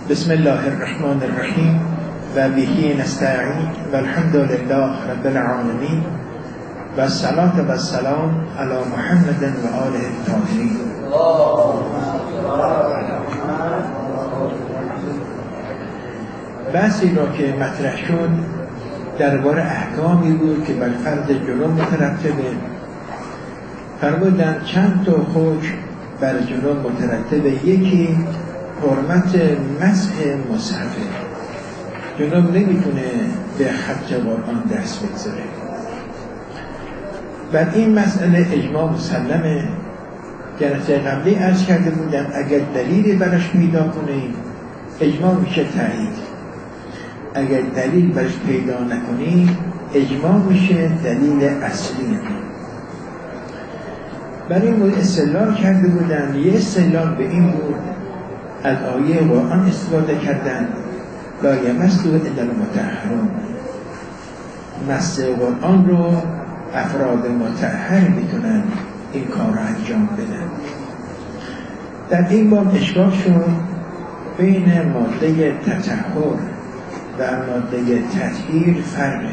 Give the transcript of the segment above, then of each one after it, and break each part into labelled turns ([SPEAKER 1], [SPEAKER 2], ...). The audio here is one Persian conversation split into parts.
[SPEAKER 1] بسم الله الرحمن الرحیم و بهی نستعین و الحمد لله رب العالمین و الصلاة و السلام علی محمد و آله الطاهرین. بحثی را که مطرح شد درباره احکامی بود که بر فرد جنوب مترتبه. فرمودن چند تا حکم بر جنوب مترتبه. یکی حرمت مسح مصحفه. جنوب نمیتونه به خط قرآن دست بگذاره. بر این مسئله اجماع مسلمه. جلسه قبلی عرض کرده بودم اگر دلیلی برش پیدا کنیم اجماع میشه تایید، اگر دلیل برش پیدا نکنیم اجماع میشه دلیل اصلی. برای این مورد استدلال کرده بودن. یه استدلال به این بود از آیه قرآن استفاده کردن لا یمسوا الا المطهرون. مس قرآن رو افراد مطهر میتونن این کار رو انجام بدن. در این باب اشکال شد بین ماده تطهر و ماده تطهیر فرقه.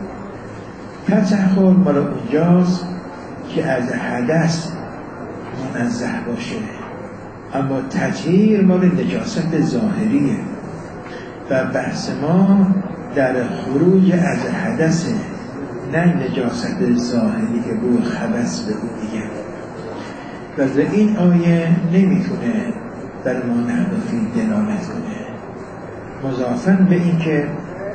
[SPEAKER 1] تطهر مال اونجاست که از حدث منزه باشه، اما تطهیر مال نجاست ظاهریه و بحث ما در خروج از حدثه، نه نجاست ظاهری که بود خبث به اون دیگه. و این آیه نمیتونه بر ما نحوفی دلالت کنه، مضافاً به این که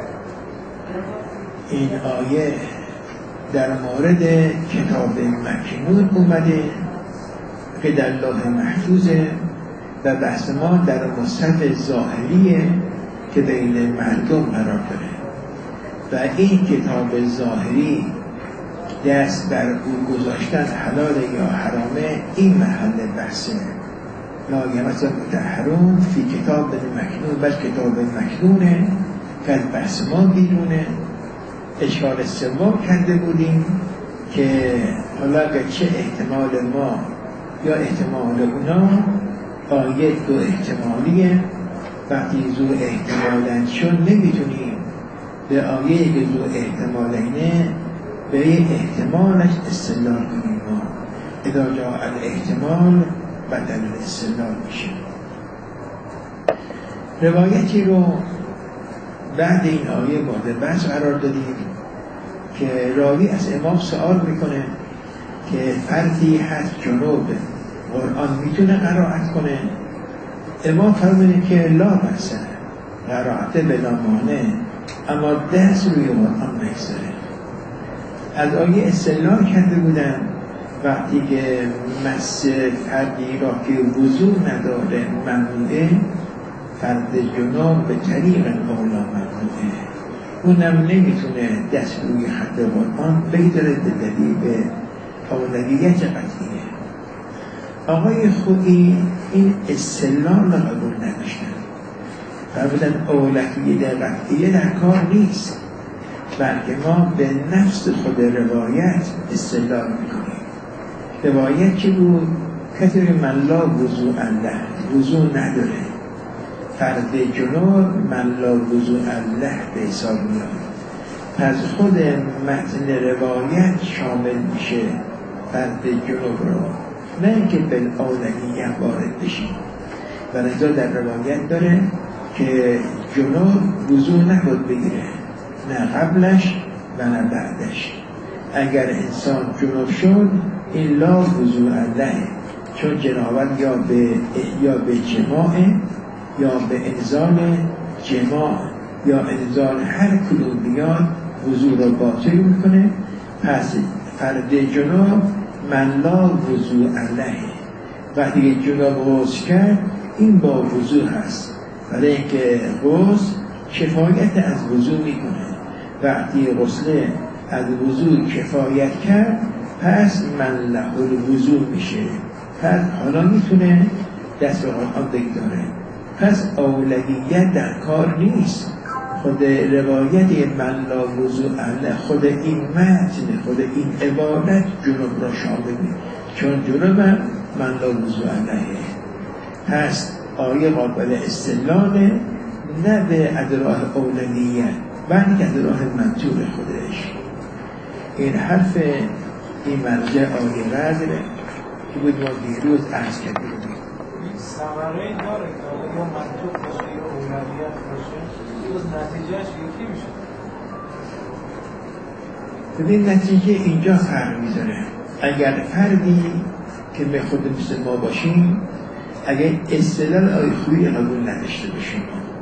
[SPEAKER 1] این آیه در مورد کتاب مکنون اومده که در لوح محفوظه و بحث ما در مصحف ظاهریه که بین مردم قرار داره و این کتاب ظاهری دست بر او گذاشتن حلال یا حرامه این محل بحثه. لا یمسوا المطهرون فی کتاب مکنون، بل کتاب مکنونه که از بحث ما بیرونه. اشکال سوم کرده بودیم که حالا اگر چه احتمال ما یا احتمال اونا، آیه دو احتمالیه. وقتی دو احتمالن شد نمیتونیم به آیه که دو احتمالینه به احتمالش استدلال کنیم. ما اذا جاء الاحتمال بدل الاستدلال میشه. روایتی رو بعد این آیه مورد بحث قرار دادیم که راوی از امام سوال میکنه که فردی هست جنوب قرآن میتونه قرائت کنه؟ امام فرمونه که لا بأس، قرائت بلا مانع، اما دست روی قرآن نگذاره. از آیه استدلال کرده بودن وقتی که مس فردی را که وضو نداره ممنوعه، فرد جنوب به طریق اولا ممنوعه، اونم نمیتونه دست روی خط قرآن بگذاره به دلیل اولویت قطعیه. آقای خویی این استدلال را قبول نداشتن. فرمودن اولویت قطعیه در کار نیست، بلکه ما به نفس خود روایت استدلال میکنیم. روایت چی بود؟ کسی من لا وضوء له، وضوء نداره، فرد جنوب من لا وضوء له به حساب میاد. پس خود متن روایت شامل میشه فرد جنوب رو، نه اینکه بالآلگیه وارد بشیم. و لذا در روایت داره که جنوب وضوء نباید بگیره، نه قبلش و نه بعدش. اگر انسان جنوب شد این لا وضوء له، چون جنابت یا به جماع یا به انزال جماع یا انزال هر کدوم بیاد وضوء را باطل میکنه. پس فرد جناب من لا وضوء له، وقتی جناب غسل کرد این با وضوء هست، برای اینکه غسل کفایت از وضوء میکنه. وقتی غسل از وضوء کفایت کرد پس من له الوضوء میشه، پس حالا میتونه دست به قرآن بگذاره. پس اولویت در کار نیست. خود روایت من لا وضوء له، خود این متن، خود این عبارت جنوب را شامل می‌کنه، چون جنوب من لا وضوء له. پس آیه قابل استدلاله، نه به از راه اولویت بلکه از راه منطوق خودش. این حرف این مرجع آیه رزله که بود ما دیروز عرض کردیم.
[SPEAKER 2] این ثمره داره که آیا منطوق باشه یا اولویت باشه، باز نتیجهش یکی میشه.
[SPEAKER 1] ببین نتیجه اینجا فرق میذاره. اگر فردی که به خود مثل ما باشیم، اگر استدلال آیه خویی قبول نداشته باشیم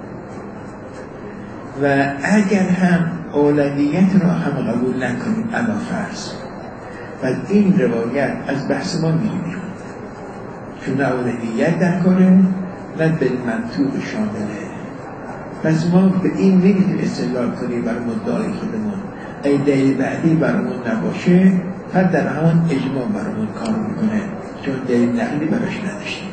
[SPEAKER 1] و اگر هم اولویت را هم قبول نکنیم اما فرض و این روایت از بحث ما میگیم چون اولویت در کنه نه به منطوق شامله. پس ما به این نمیتونیم استدلال کنیم بر مدعای خودمون. ای دلیل بعدی برامون نباشه پس در همون اجماع برامون کار میکنه چون دلیل نقلی براش نداشتیم.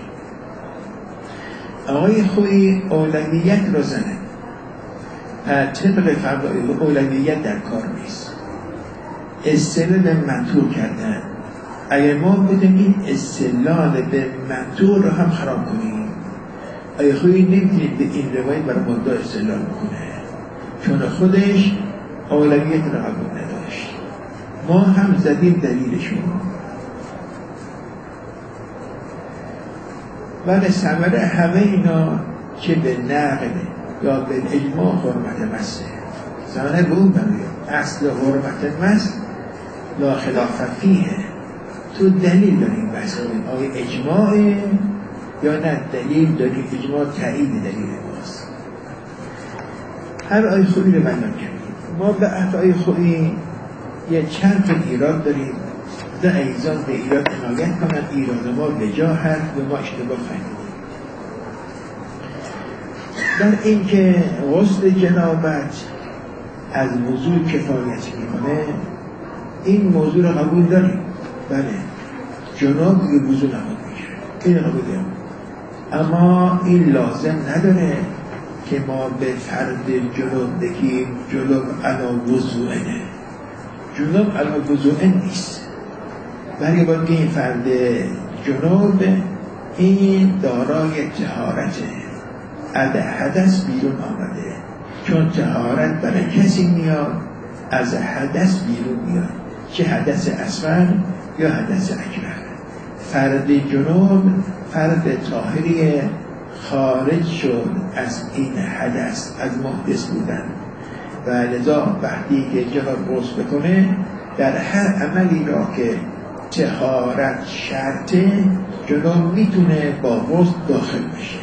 [SPEAKER 1] آقای خویی اولویت رو زنه، طبق فرض اولویت در کار نیست، استدلال منطوق کردن. اگر ما بدونیم استدلال به منطوق رو هم خراب کنیم، آقای خویی نمیتونید به این روایت برای مدعا استدلال بکنه چون خودش اولویت رو قبول نداشت. ما هم زدیم دلیلشون ولی ثمره همه اینا چه به نقل یا به اجماع حرمت مسته ثمره به اون بروید. اصل حرمت مست لا خلاف فیه. تو دلیل داریم بحث کنیم آیا اجماعه یا نه دلیل داریم اجماع تایید دلیل ماست. هر آیه خوبی رو بیان کردیم. ما به آیه خوبی یه چند تا ایراد داریم. ده ایزان به ایراد عنایت کنند. ایراد ما به جا هست و ما اشتباه فهمیدیم. در اینکه غسل جنابت از وضو کفایت میکنه این موضوع رو قبول داریم. بله جناب به وضو نماز میگیره، این قبول داریم، اما این لازم نداره که ما به فرد جناب بگیم جناب علا وضوئنه. جناب علا وضوئن نیست، بلکه باید که این فرد جناب این دارای طهارته، از حدث بیرون آمده، چون طهارت برای کسی میاد از حدث بیرون میاد، چه حدث اصغر یا حدث اکبر. فرد جنوب فرد طاهری خارج شد از این حدث، از محدث بودن و لذا وقتی که جناب غسل بکنه در هر عملی را که طهارت شرطه جناب میتونه با غسل داخل بشه.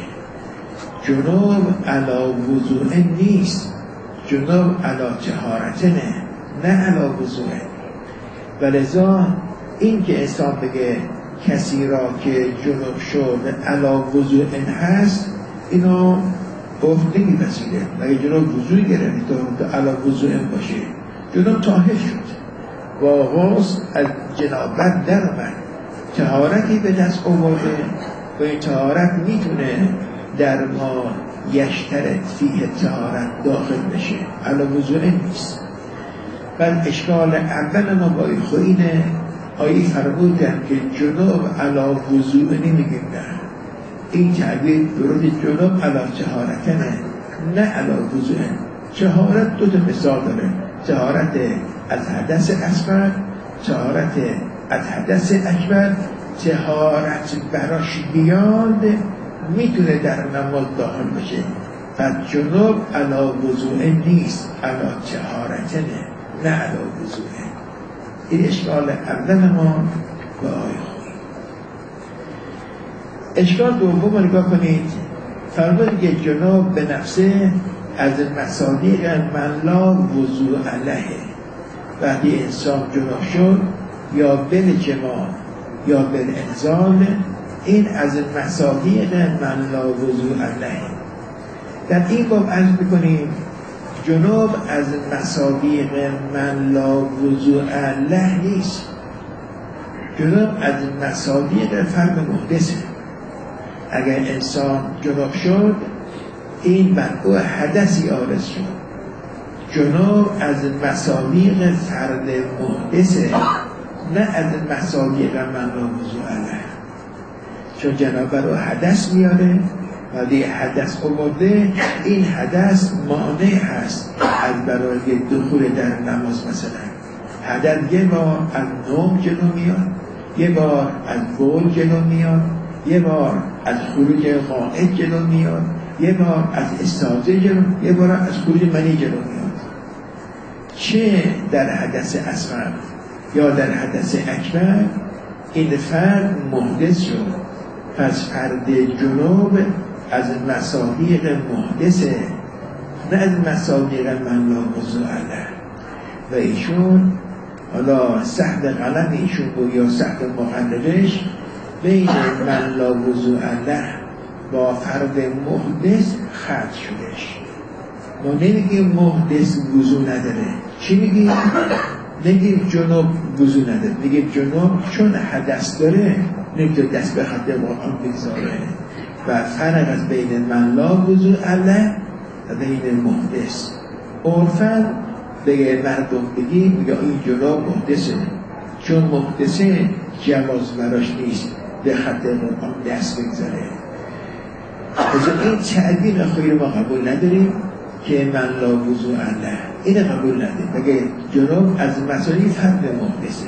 [SPEAKER 1] جناب علا وضوء نیست، جناب علا طهارته نه علا وضوء. و لذا این که انسان بگه کسی را که جنوب شد علا وضوء هست اینو گفت نمی‌پذیره. اگه جنوب وضوء گرفت تا علا وضوء باشه جنوب طاهر شد و غسل از جنابت در آمد، طهارتی به دست آورده و این طهارت میتونه در ما یشترط فیه طهارت داخل بشه، علا وضوء نیست. بعد اشکال اول ما با اینه آیه فرمودن که جناب علا وضوء نمیگیم نه، این تعبیر درود جناب علا طهارتنه نه علا وضوء. طهارت دو تا مثال داره، طهارت از حدث اصغر، طهارت از حدث اکبر. طهارت براش بیاد میتونه در نماز داخل بشه. پس جناب علا وضوء نیست، علا طهارتنه نه علا وضوء. این اشکال اول ما به آیه خوبی. اشکال دوم رو نگاه کنید. فرمود که جناب به نفسه از مصادیق من لا وضوء علیه. وقتی انسان جناب شد یا بالجماع یا بالانزال این از مصادیق من لا وضوء علیه. در این باب عرض بکنیم جناب از مصادیق من لا وضوء علیه نیست. جناب از مصادیق فرد محدثه. اگر انسان جناب شد این منقوع حدثی آرز شد. جناب از مصادیق فرد محدثه نه از مصادیق من لا وضوء علیه، چون جناب رو حدث میاره ولی حدث آورده، این حدث مانع هست از برای دخول در نماز. مثلا حدث یه بار از نوم جلو میاد، یه بار از بول جلو میاد، یه بار از خروج غائط جلو میاد، یه بار از استاذه جلو، یه بار از خروج منی جلو میاد. چه در حدث اصغر یا در حدث اکبر این فرد محدث شد، پس فرد جنوب از مصادیق محدثه، نه از مصادیق من لا وضوء له. و ایشون حالا سهد قلم ایشون بود یا سهد مقررش بین من لا وضوء له با فرد محدث خط شدش. ما نمیگیم محدث وضو نداره، چی میگیم؟ نگیم جنوب وضو نداره، میگیم جنوب چون حدث داره نمیتونه دست به خط قرآن بگذاره. و فرق از بین من لا وضوء له و بین محدث. عرفاً به مردم بگی میگه این جنوب محدثه، چون محدثه جواز براش نیست به خط قرآن دست بگذاره. از این تعبیر خیلی ما قبول نداریم که من لا وضوء له، این قبول نداریم. بگه جنوب از مسائل فرد محدثه.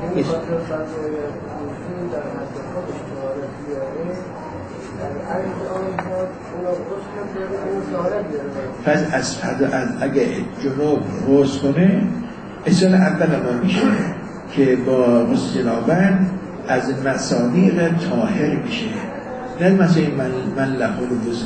[SPEAKER 1] پس از اگه جنوب غسل کنه اصلا اول ما میشه که با غسل جنابت از مصادیق طاهر میشه، نه مثلا من له الوضو،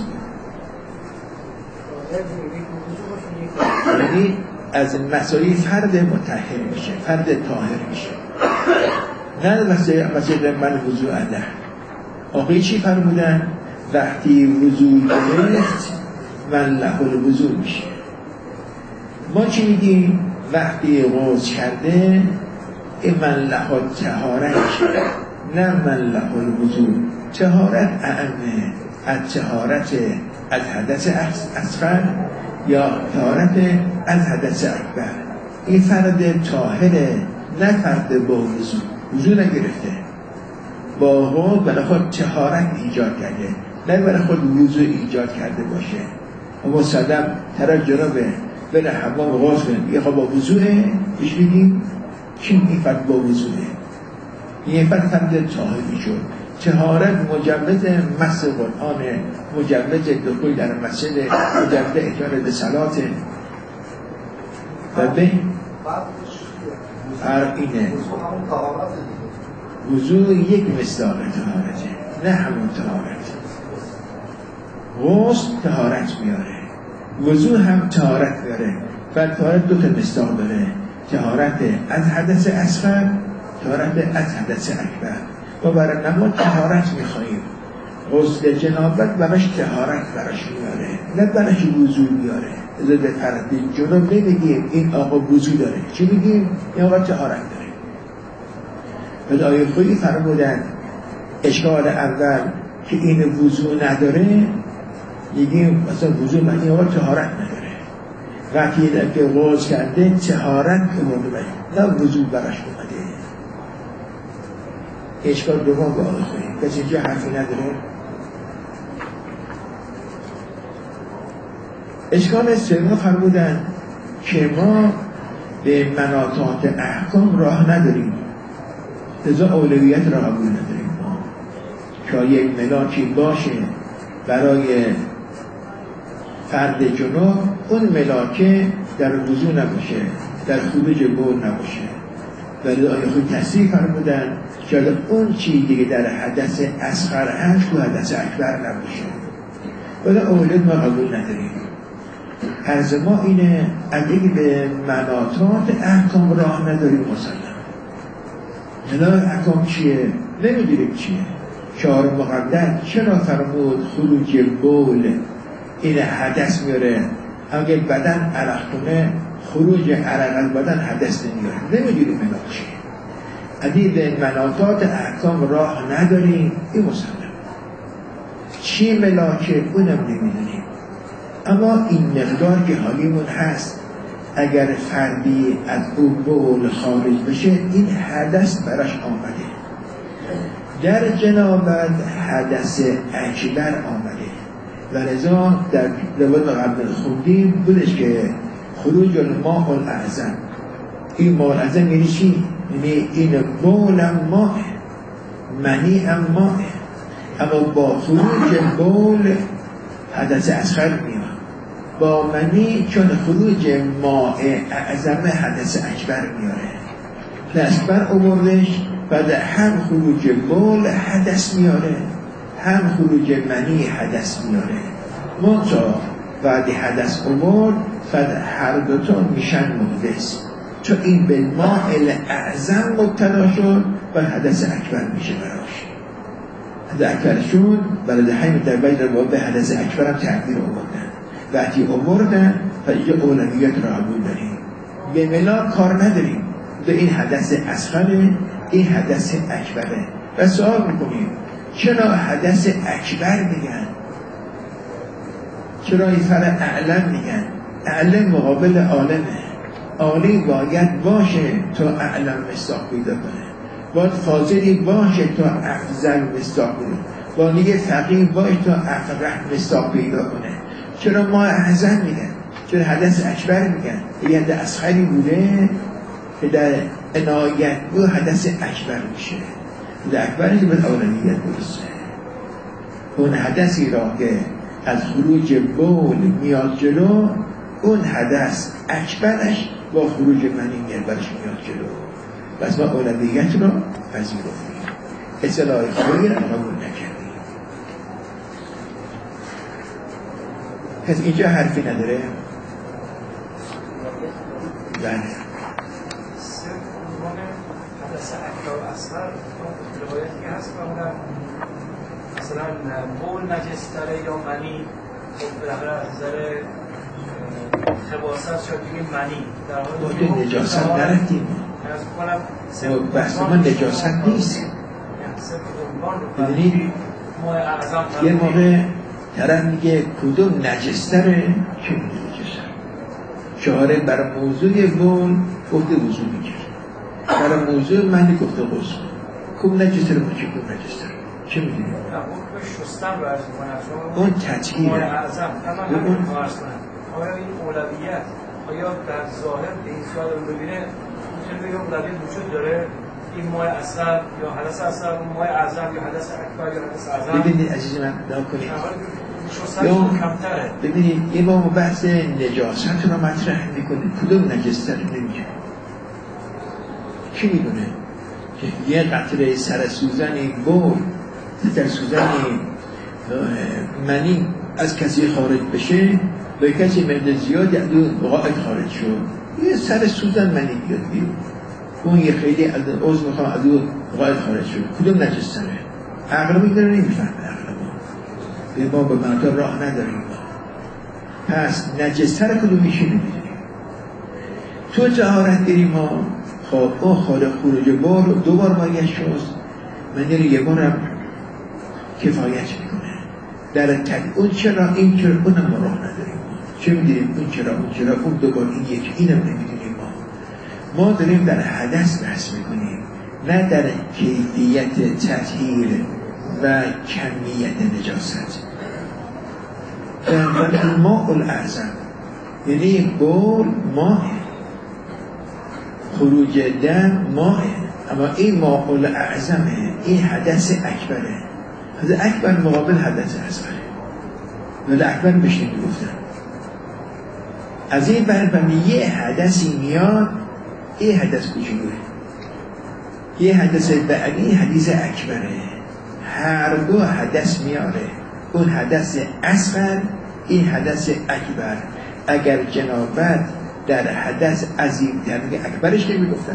[SPEAKER 1] یعنی از مسائل فرد مطهر میشه، فرد طاهر میشه، نه مثلا من وضو له. آقای چی فرمودن؟ وقتی وضو گرفت من له الوضو میشه. ما چی میگیم؟ وقتی غسل کرده این من له طهارت میشه، نه من له الوضو. طهارت اعمه از طهارت از حدث اصغر یا طهارت از حدث اکبر. این فرد طاهره، نه فرد با وضو. وضو نگرفته، با غسل برای خود طهارت ایجاد کرده، نه برای خود وضو ایجاد کرده باشه. اما صدم طرف جنابه بره حمام غسل کنه، یه خب با وضوه ایش بگیم کی این فرد با وضوه؟ این فرد طاهری شد. طهارت مجوز مس قرآن، مجوز دخول در مسجد، مجوز اتیان به صلات. و به فرق اینه وضو یک مصداق طهارته، نه همون طهارت. غسل طهارت میاره، وضو هم طهارت میاره. و طهارت دو تا مصداق داره، طهارت از حدث اصغر، طهارت از حدث اکبر. ما برای نماز طهارت میخواییم، غسل جنابت براش طهارت براش میاره، نه براش وضو میاره. از به فرد جنوب نمیگیم این آقا وضو داره، چی میگیم؟ این آقا طهارت داره. و آیه خودی فرمودن اشکال اول که این وضو نداره، میگیم مثلا وضو معنی آقا طهارت نداره. وقتی که غسل کرده طهارت اومده، نه وضو براش اومده. اشکال دوم به آقای خودی کسی اینجا حرفی نداره. اشکال سوم فرمودن که ما به مناطات احکام راه نداریم، لذا اولویت را قبول نداریم. ما که یک ملاکی باشه برای فرد جنوب، اون ملاکه در وضو نباشه، در خروج بول نباشه. ولی آیه خود تصریح فرمودن که اون چیزی که در حدث اصغر هست تو حدث اکبر نباشه. ولی اولویت ما قبول نداریم. عرض ما اینه اگه به مناطات احکام راه نداریم مسلم. مناطات احکام چیه؟ نمیدونیم چیه. شعار مقدر چرا فرمود خروج بول این حدث میاره؟ اگه بدن عرق کنه خروج عرق از بدن حدث نمیاره. نمیدونیم مناط چیه. اگه به مناطات احکام راه نداریم این مسلم. چی ملاکه اونم نمیدونیم. اما این مقدار که حالیمون هست، اگر فردی از اون بول خارج بشه این حدث براش آمده. در جنابت حدث اکبر آمده. و لذا در روایت قبل خوندیم بودش که خروج الماء الاعظم. این ماء الاعظم یعنی چی؟ یعنی این بول ماء، منی هم ماء، اما با خروج بول حدث اصغر میاد، با منی چون خروج ماء اعظم حدث اکبر میاره. اکبر آوردش بعد هم خروج بول حدث میاره، هم خروج منی حدث میاره. منطقه بعد حدث آورد بعد هر دوتا میشن محدث، چون این به ماء اعظم مبتلا شد و حدث اکبر میشه براش. حدث اکبر شد برای همین در بین رو به حدث اکبر هم تعبیر آوردن. وقتی آوردن و اینجا اولویت را قبول داریم، به ملا کار نداریم، به این حدث اصغره، این حدث اکبره. و سوال میکنیم چرا حدث اکبر میگن؟ چرا این فرق اعلم میگن؟ اعلم مقابل عالمه، عالم باید باشه تا اعلم مصداق پیدا کنه، باید فاضلی باشه تا افضل مصداق پیدا کنه، باید یه فقیه باشه تا افقه مصداق پیدا کنه. چرا ما اعظم میگن؟ چرا حدث اکبر میگن؟ یه حدث اصغری بوده که در عنایت بود حدث اکبر میشه. حدث اکبری که به اولویت برسه. اون حدثی را که از خروج بول میاد جلو، اون حدث اکبرش با خروج منی میاد برش میاد جلو. بس ما اولویت را پذیرفتیم، اصطلاح خیر قبول نکردیم. پس اینجا حرفی نداره؟ بله.
[SPEAKER 2] حدث اکبر و اصغر روایتی هست که اونم مثلا بول نجستره یا منی بالاخره از نظر خباست شد بگیم منی در
[SPEAKER 1] حال که نجاست نرفتیم، بحث ما نجاست نیست. ببینید یه موقع طرف میگه کدوم نجستره، چه نجستره؟ شهاره برای موضوع بول گفته وضو میگه، برای موضوع منی گفته غسل. کدوم نجستره با چه کدوم نجستره؟ چه میدونیم؟
[SPEAKER 2] شستن رو عرض کنم
[SPEAKER 1] اون تطهیره.
[SPEAKER 2] اون آیا این اولویت آیا در ظاهر به این سوال رو ببینه میتونه بگه اولویت وجود داره؟ این ماه اصغر یا حدث اصغر، ماه اعظم یا حدث اکبر یا حدث اعظم؟
[SPEAKER 1] ببینید عزیز من نگاه کنید،
[SPEAKER 2] شستنشون کمتره.
[SPEAKER 1] ببینید یه با بحث نجاست رو مطرح میکنه، کدوم نجستر نمیگه. کی میدونه که یه قطره سر سوزنی بول در سوزنی منی از کسی خارج بشه با کسی مقدار زیاد یعنی قاعد خارج شد، یه سر سوزن منی بیاد بیرون، اون یه خیلی از عضو میخوام از اون قاعد خارج شد، کدوم نجستره؟ عقل میداره نمیفهمه. عقل ما به منطقه راه نداریم. پس نجستر کدوم میشه نمیدونیم. تو طهارت داریم ما خب اون خالق خروج بار دوبار باید شست، منی رو یه بارم کفایت میکنه در اون چرا این چرا اونم ما راه نداریم. چه میدونیم اون چرا اون چرا اون دوبار این یک اینم نمیدونیم. ما داریم در حدث بحث میکنیم، نه در کیفیت تطهیر و کمیت نجاست. در الماء الاعظم یعنی بول ماه، خروج دم ماه، اما این ماء الاعظمه، این حدث اکبره. حدث اکبر مقابل حدث اصغره، ولی اکبر بشنید گفتن از این برفهمی یه حدثی میاد، این حدث کوچولوه، یه حدث بعدی حدث اکبره، هر دو حدث میاره، اون حدث اصغر این حدث اکبر. اگر جنابت در حدث عظیم در اکبرش نمی گفتن،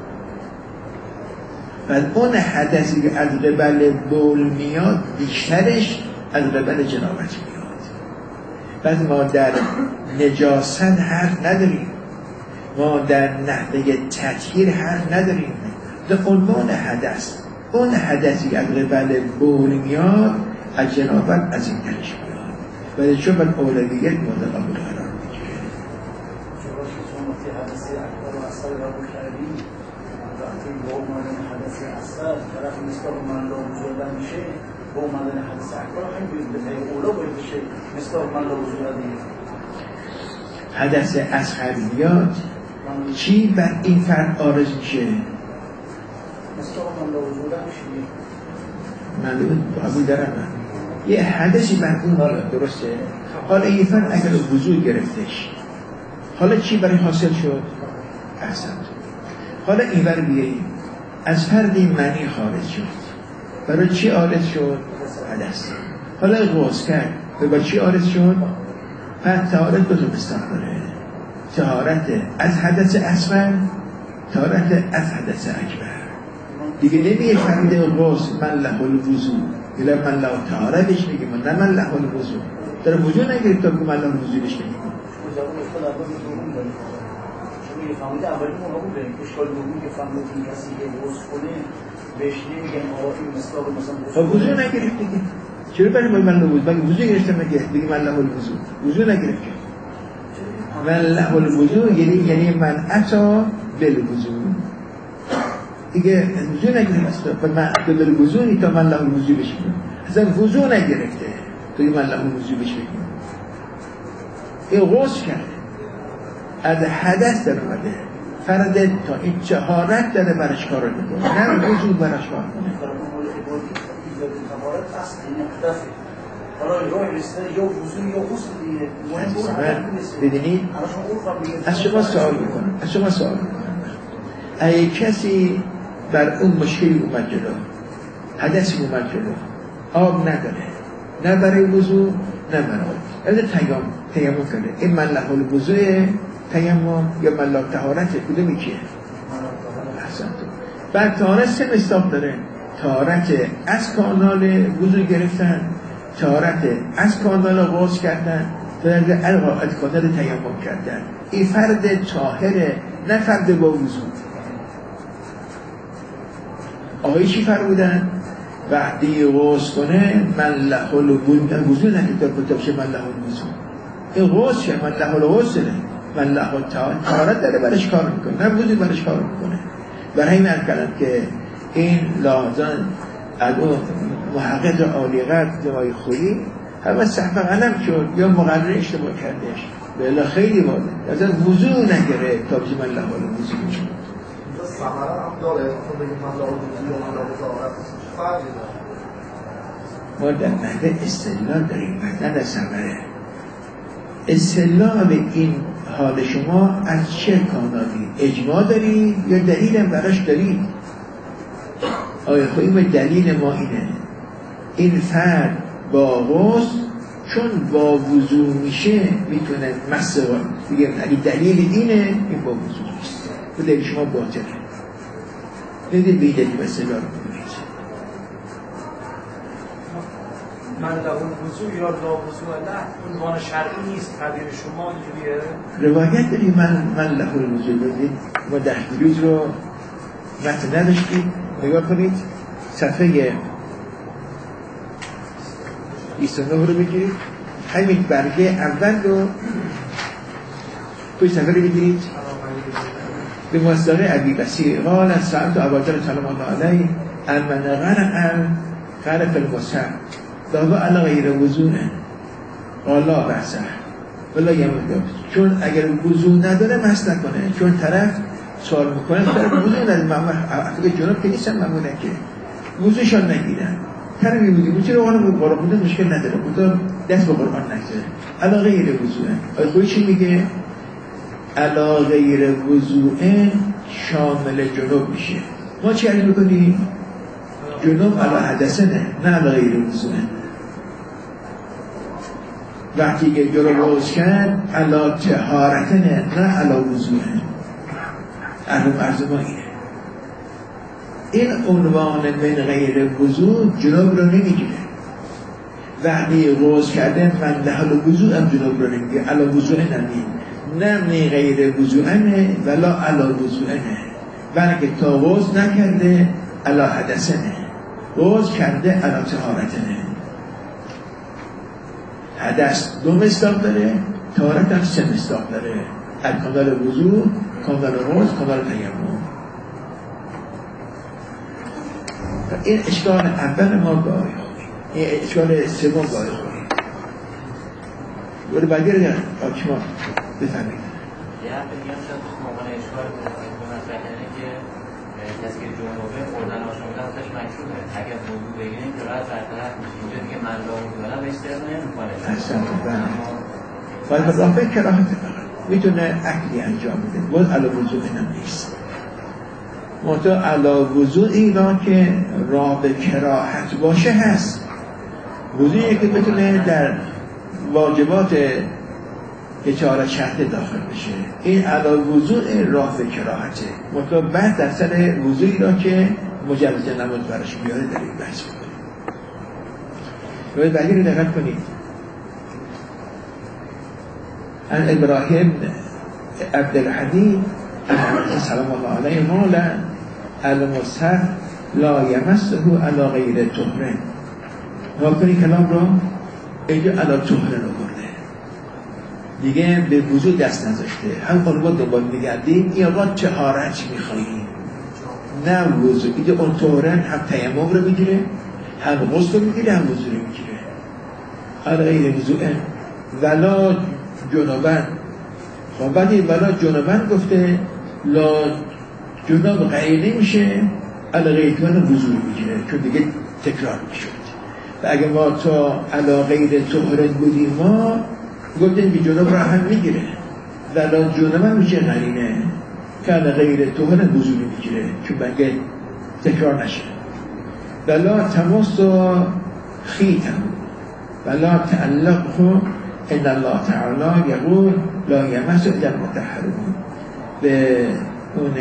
[SPEAKER 1] بعد اون حدثی که از قبل بول میاد بیشترش از قبل جنابت میاد. بعد ما در نجاست حرف نداریم، ما در نحوه تطهیر حرف نداریم، در عنوان حدث اون حدثی از قبل بول میاد از جنابت از این درش میاد، ولی چون من اولویت مورد قبول قرار میگیره.
[SPEAKER 3] چرا شما که حدثی اکبر و اصغر را بکردیم وقتی با عنوان حدثی اصغر طرف مصداق من را وجود میشه، با اومدن حدث اکبر همین به اولا باید بشه مثل من لوزولا دیگه
[SPEAKER 1] حدث اصغر بیاد چی بر این فرد عارض میشه؟
[SPEAKER 3] مثل من لوزولا میشه
[SPEAKER 1] من قبول دارم یه حدثی بر اون درسته. حالا این فرد اگر وضوع گرفتش حالا چی برای حاصل شد؟ احسن. حالا این ور بیاییم از فردی منی خارج شد برای چی عارض شد؟ حدث. حالا غسل کرد با چی عارض شد؟ پس طهارت دو تا مصداق داره، طهارت از حدث اصغر، طهارت از حدث اکبر. دیگه نمیگه فرد غسل من له الوضو الا من له طهاره بهش میگیم نه من له الوضو در وجود نگرفت تا من له الوضو بهش میگیم.
[SPEAKER 3] یه فهمید اولی ما بوده اشکال دومی که فهمیدیم کسی که وضو کنه بهش نمیگن آقا این مصداق مثلا
[SPEAKER 1] خب وضو نگرفت دیگه. چرا برای من له الوضو؟ مگه وضو گرفته میگه من له الوضو وضو نگرفت. من له الوضو یعنی من اتا بالوضو دیگه وضو نگرفت و من بالوضو تا من له الوضو بشه اصلا وضو نگرفته تا من له الوضو بشه این غسل کرده از حدث در اومده فرد تا این طهارت داره برش کار میکنه نه وضو برش کار کنه. بدونید از شما سوال میکنم اگه کسی بر اون مشکلی اومد جلو حدثی اومد جلو آب نداره نه برای وضو نه برای تیمم کرده این من له الوضو تیمم یا من له طهارت کدومی کیه؟ بعد طهارت سه مصداق داره طهارت از کانال وضو گرفتن طهارت از کانال غسل کردن طهارت از کانال تیمم کردن. این فرد طاهره نه فرد با وضو. آقایی چی فرمودن؟ وقتی غسل کنه من له الوضو نکرد تا بشه من له الوضو این غسل من له الغسل من له طهارت داره برش کار میکنه نه وضو برش کار میکنه. برای این کلام که این لازم از اون محقق عالیقدر جمعی خویی همه صحف قلم شد یا مقرر اشتباه کردش بلا خیلی واضح از وضو نگره تا بشه من له الوضو میشه. ما در مهد استدلال داریم نه در ثمره. استدلال این حال شما از چه کانالی اجماع دارید یا دلیل هم براش دارید؟ آیا خواهیم دلیل ما اینه این فرد با غسل چون با وضو میشه میتونه مسئله بگیم اگه دلیل اینه این با وضو نیست و دلیل شما باطله نگید به دلیل مسئله رو کنید
[SPEAKER 2] من له الوضو یا لا وضو نه عنوان شرعی نیست تعبیر شما اینجوریه.
[SPEAKER 1] روایت داریم من له الوضو بدید ما 10 روز رو متن نداشتیم نگاه کنید صفحه 29 رو بگیرید همین برگه اول رو توی صفحه رو بگیرید به مصداق ابی بصیر قال سألت ابوبکر سلام الله علیه من غرق المصحف دعوا علی غیر وضو قال لا بأس ولا یمد چون اگر وضو نداره مس نکنه چون طرف سوال میکنه طرف وضو نداره معمول جناب که نیستن معمولا که وضوشان نگیرن طرف میگه چرا قرآن بوده مشکل نداره بوده دست به قرآن نگذاره علی غیر وضو آیا خودش میگه علی غیر وضو شامل جنوب میشه ما چی علی میکنیم؟ جنوب علی حدثه نه علی غیر وضو وقتی که جنوب روز کرد علی طهارته نه علی وضو عرض ما اینه این عنوان من غیر وضو جنوب رو نمیگیره وقتی روز کرده من له الوضو هم جنوب رو نمیگیره علی وضو نمید نه من غیر وضو ولا علی وضو بلکه تا روز نکرده علی حدثه روز کرده علی طهارته حدث 2 مصداق داره طهارت هم 3 مصداق داره از کانال وضو کانال روز کانال تیمم. این اشکال اول ما به آیه این اشکال سوم باید کنید ولی بعدی رو دارم آکما بفهمید
[SPEAKER 4] یه هم بگیم شاید موقع اشکال به مطرح اینه که کسی که جنوبه خوردن آشامیدن ازش مکروهه اگر موضوع بگیریم که راحت برطرف میشه اینجا دیگه من راه میدونم اشتراک نمیکنه
[SPEAKER 1] باید مضافه کراهت فقط میتونه عقلی انجام بده باید علا وضوع اینم نیست منطقه علا وضوعی را که راه به کراهت باشه هست وضوعی که بتونه در واجبات که 4 شرط داخل بشه این علا وضوع راه به کراهته منطقه بعد در سر وضوعی را که مجوز نماز براش بیاره در این بحث بکنیم روی بعدی رو دقت کنید ان ابراهیم عبدالحمید سلام الله علیه مولا المصحف لا یمسه علی غیر طهر نکنی کلام رو اینجا علی طهر رو برده دیگه به وضوع دست نذاشته هم قربان دنبال میگردیم این آقا طهارت میخواییم نه وضوع اینجا اون طهرن هم تیمم رو میگیره هم غسل رو میگیره هم وضوع رو میگیره علی غیر وضوع ولا جنوبن خب بعدی ولا جنوبن گفته لا جنوب غیر نمیشه علی غیر جنوبن وضوع میگیره چون دیگه تکرار میشد و اگه ما تا علی غیر طهر بودیم ما گفتیم که جنوب را هم میگیره ولا جنوبن میشه قرینه که علی غیر طهر وضوع میگیره چون بگه تکرار نشه ولا تماس خیتم ولا تعلق ان الله تعالی یقول لا یمس الا المطهرون به اون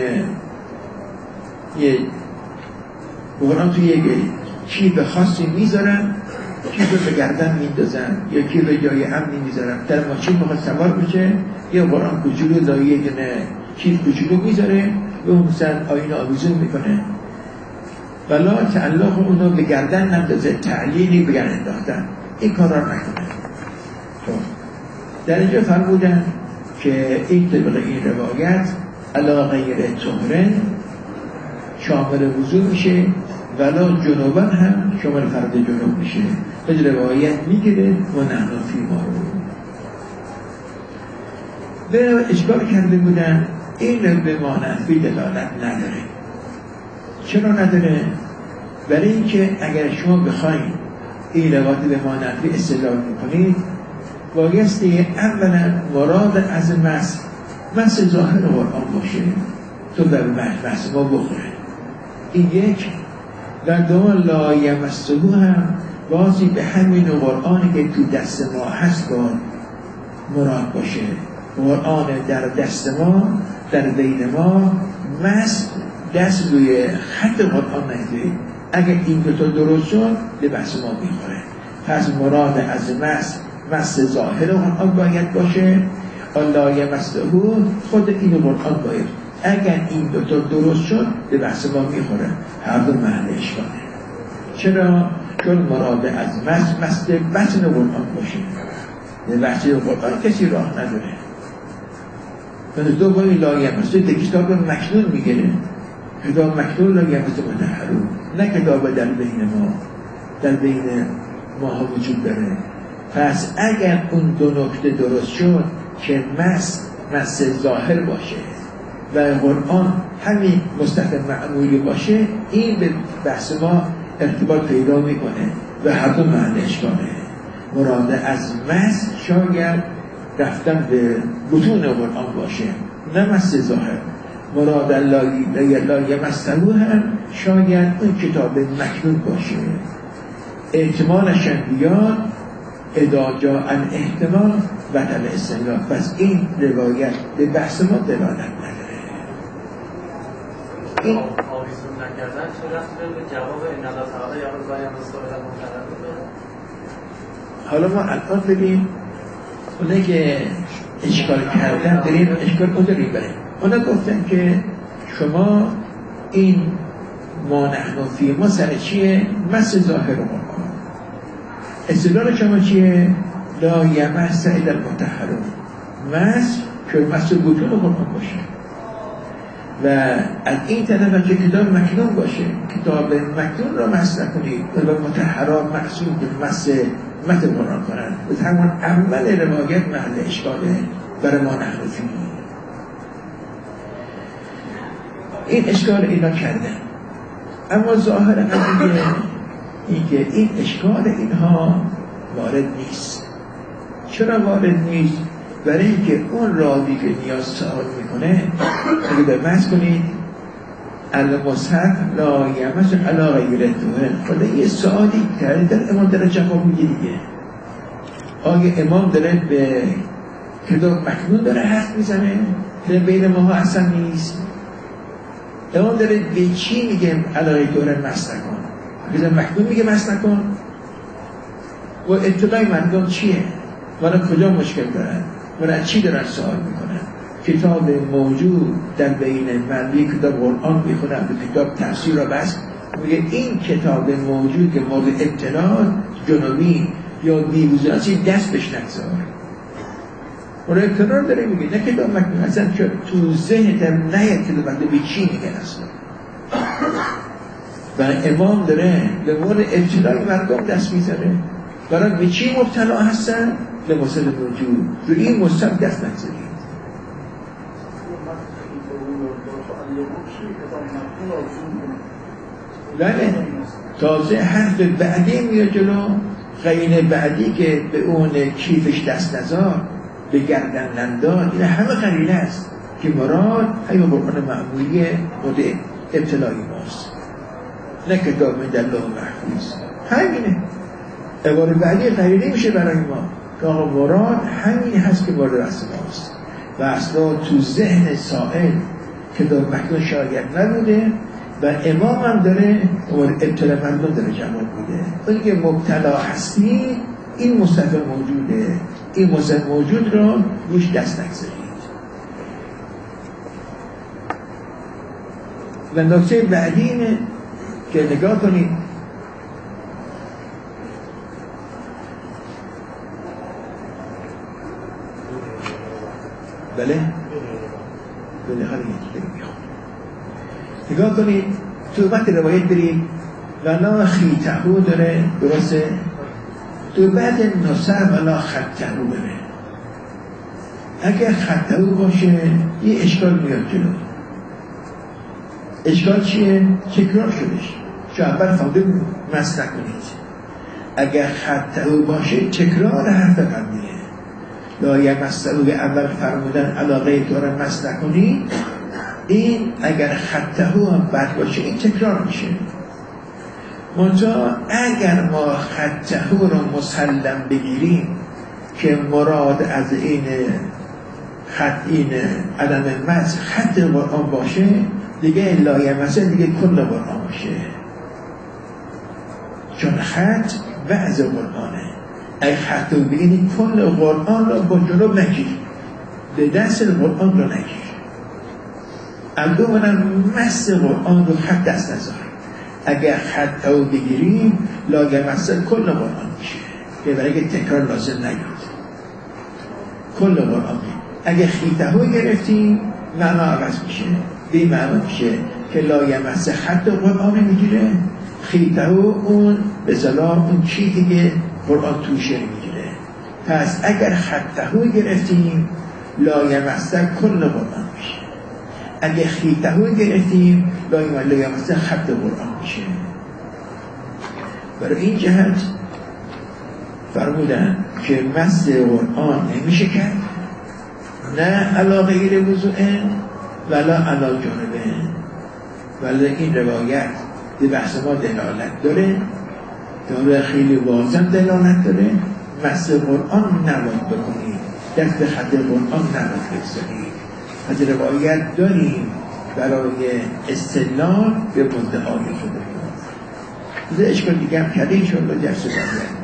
[SPEAKER 1] یه قرآن توی یک چیب خاصی میذارن چیب رو به گردن میندازن یا چیب رو جای امنی میذارن در ماشین میخواد سوار بشه یا قرآن کوچولو لایه دونه چیب کوچولو میذاره و اون مثلا آیین آویزون میکنه ولا تعلق اونو به گردن نندازه تعلیلی بگن انداختن این کار را نکنه در اینجا فرمودن که این طبق این روایت علا غیر طهرن شامل وضوع میشه ولا جنوبن هم شامل فرد جنوب میشه از روایت میگیره و نحنفی ما رو به اشکال کرده بودن این به ما نحنفی دلالت نداره چرا نداره؟ برای اینکه اگر شما بخواید این روایت به ما نحنفی استدلال میکنید بایستی اولا مراد از مس ظاهر قرآن باشه تو در بحث ما بخوره این یک در دوم لا یمسه هم بازی به همین قرآنی که تو دست ما هست با مراد باشه قرآن در دست ما در بین ما دست روی خط قرآن نهده اگر این دو تا درست شد به بحث ما میخوره پس مراد از مس ظاهر قرآن باید باشه الله یمسه خود این قرآن باید اگر این دوتا درست شد به بحث ما میخوره هر دو معنی اشکاله چرا؟ چون مراد از مس بطن قرآن باشه به بحث قرآن کسی راه نداره من دو بایی لا یمسه ده کتاب مکنون میگیره کتاب مکنون لا یمسه مطهرون نه کتاب در بین ما ها وجود داره پس اگر اون دو نکته درست شد که مس ظاهر باشه و قرآن همین مستقیم معمولی باشه این به بحث ما ارتباط پیدا میکنه و هر دو معنی اشکاله مراد از مس شاید رفتن به بطون قرآن باشه نه مس ظاهر مراد لا یمسه هم شاید اون کتاب مکنون باشه احتمالش بیاد اذا جاء الاحتمال بطل استدلال پس این روایت به بحث ما دلالت نداره
[SPEAKER 2] این آویزون نکردن چه رفته به جواب این الله تعالی یا رضایم مستقبل مطلب
[SPEAKER 1] حالا ما الان ببین اونه که اشکال کردن داریم اشکال اون داریم بریم اونا گفتن که شما این ما نحن فی ما سر چیه؟ مس ظاهر قرآن استدلال شما چیه؟ لا یمس الا المطهرون مس که مس بطون قرآن باشه و از این طرف که کتاب مکنون باشه، کتاب مکنون را مس نکنید و مطهرات مقصود به مس متن قرآن کنند. و همون اول روایت محل اشکاله برای ما نحرفی. این اشکال اینا کردن، اما ظاهر اینکه این اشکال اینها وارد نیست. چرا وارد نیست؟ برای اینکه اون راوی که نیاز سوال میکنه اگه درمز کنید المصحف لا یمس علی غیر طهر، خدا یه سوالی کرده در امام داره جواب میگه دیگه. آیا امام داره به کتاب مکنون داره حرف میزنه که بین ماها اصلا نیست؟ امام داره به چی میگه علی غیر طهر مس نکن؟ کتاب مکنون میگه مس نکن؟ و ابتدای مردم چیه؟ والا کجا مشکل دارن؟ والا چی دارن سوال میکنن؟ کتاب موجود در بین من یک کتاب قرآن میخونم به کتاب تفسیر را بس میگه این کتاب موجود که مورد ابتلا جنوبی یا دیوزاسی دست بهش نگذار. والا اقترار داره میگه نه کتاب مکنون اصلا تو ذهنتم نیاد کتاب مکنون به چی میگن اصلا. و امام داره به مورد ابتلای مردم دست میزنه. برای به چی مبتلا هستن؟ به مسئله موجود. رو این مصحف دست نگذارید. بله تازه حرف بعدی میاد جلو، قرینه بعدی که به اون کیفش دست نزار، به گردن نندار، این همه قرینه است که مراد همین قرآن معمولی مورد ابتلای ماست، نه کتاب من در لوح محفوظ. همینه عبارت بعدی قرینه میشه برای ما که آقا مراد همین هست که مورد رسم ماست و اصلا تو ذهن سائل کتاب مکنون شاید نبوده و امام هم داره ابتلا مردم داره جواب بوده. اونی که مبتلا هستی این مصحف موجوده، این مصحف موجود را روش دست نگذارید. و نکته بعدی اینه که نگاه کنید بله خیلی نگاه کنید تو وقت روایت برید ولا خیتهو داره درسته، تو بعد نصر ولا خطهو بره. اگر خطهو باشه یه اشکال میاد جلو. اشکال چیه؟ تکرار شدش. چون اول فاده مس نکنید. اگر خطهو باشه تکرار حرف قبلیه. لا یمسه به اول فرمودن علاقه دارن مس نکنید، این اگر خطهو هم بد باشه این تکرار میشه. منتها اگر ما خطهو رو مسلم بگیریم که مراد از این خط این عدم مس خط قرآن باشه، دیگه لا یمسه دیگه کل قرآن باشه، چون خط بعض قرآنه. اگه خط رو بگیریم کل قرآن رو با جنوب نگیر، به دست قرآن رو نگیر. اما منم مس قرآن رو خط دست نذار. اگر خط رو بگیریم لاگه مس کل قرآن میشه که برای که تکرار لازم نیاد کل قرآن میشه. اگر خیطه رو گرفتیم معنا عوض میشه، به معنا میشه که لاگه مس خط قرآن میگیره، خیطه اون به صلاح اون چیزی که قرآن توشه میگیره. پس اگر خطهو گرفتیم لا یمس کل قرآن میشه، اگر خیطهو گرفتیم لا یمس خط قرآن میشه. برای این جهت فرمودن که مس قرآن نمیشه کرد، نه علا غیر وضوء ولا علا جانبه. ولی این روایت به بحث ما دلالت داره خیلی واضح دلالت داره. مس قرآن نباید بکنید، دست خط قرآن نباید بگذارید. از روایت داریم برای استدلال به مدعای خودمون. اشکال دیگه هم کرده ایشون رو درس باید